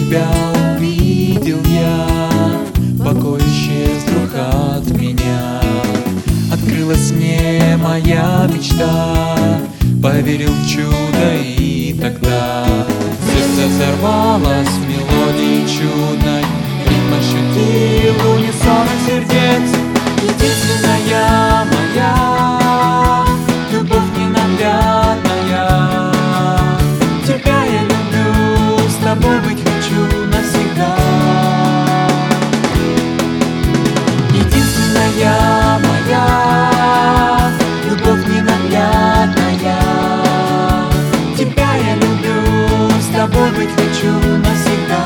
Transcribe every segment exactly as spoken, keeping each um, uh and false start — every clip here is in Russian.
тебя увидел я, покой исчез вдруг от меня. Открылась мне моя мечта, поверил в чудо, и тогда сердце взорвалось мелодией чудной, ритм ощутил унисон сердец. Единственная моя любовь ненаглядная, тебя я люблю, с тобой быть хочу навсегда. Единственная моя любовь ненаглядная, тебя я люблю, с тобой быть хочу навсегда.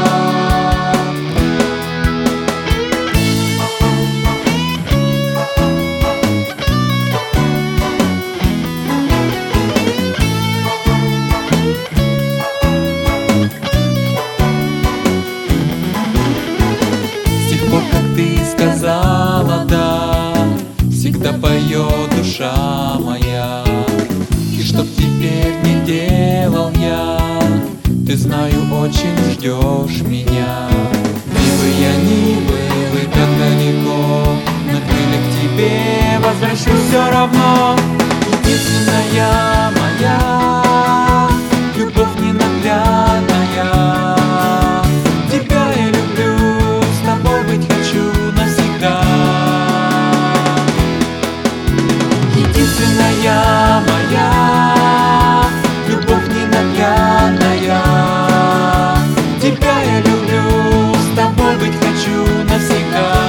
Сказала да, всегда поет душа моя. И чтоб теперь не делал я, ты, знаю, очень ждешь меня. Ни бы я ни был, и так далеко, на крыльях к тебе возвращусь все равно. Единственная моя любовь ненаглядная, тебя я люблю, с тобой быть хочу навсегда. Единственная моя любовь ненаглядная, тебя я люблю, с тобой быть хочу навсегда.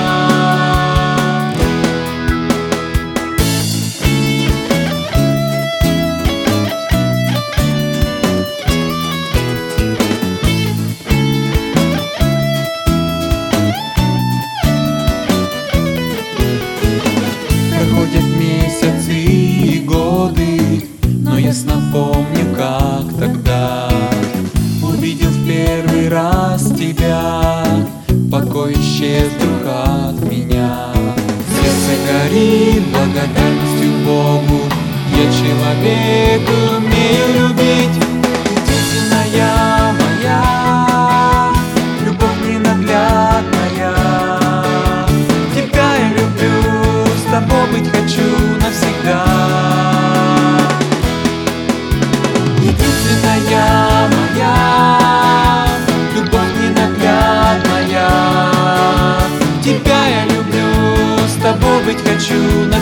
Проходят месяцы и годы, но ясно помню, как тогда увидел в первый раз тебя, покой исчез вдруг от меня. Сердце горит благодарностью Богу, я человек, умею любить. Единственная моя любовь ненаглядная, тебя я люблю, с тобой быть хочу навсегда. Единственная моя любовь ненаглядная, тебя я люблю, с тобой быть хочу навсегда.